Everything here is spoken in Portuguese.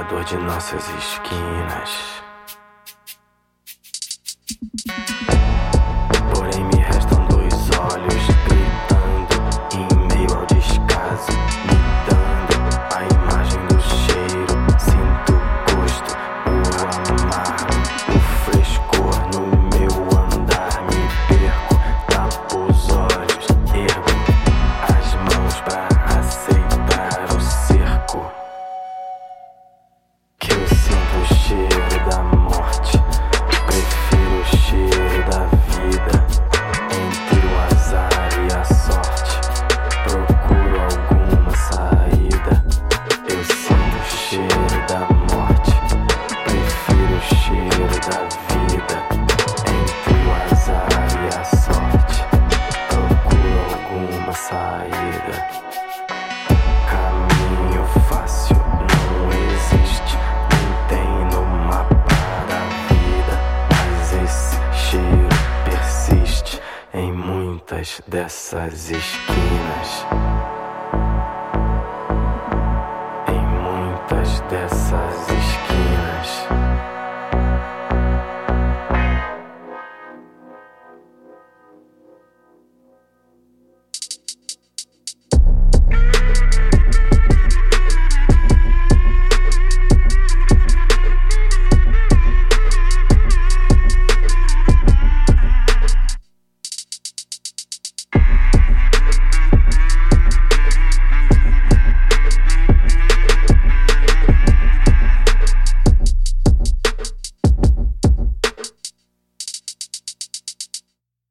dor de nossas esquinas. Porém me restam dois olhos gritando em meio ao descaso, me dando a imagem do cheiro. Sinto o gosto, o amargo, o frescor no meu andar. Me perco, tapo os olhos, ergo as mãos pra aceitar o cerco. Que eu sinto o cheiro da morte, prefiro o cheiro da vida. Entre o azar e a sorte, procuro alguma saída. Eu sinto o cheiro da morte, prefiro o cheiro da vida. Entre o azar e a sorte, procuro alguma saída. Caminho fácil não existe, nem tem no mapa da vida. Mas esse cheiro persiste em muitas dessas esquinas. Em muitas dessas esquinas.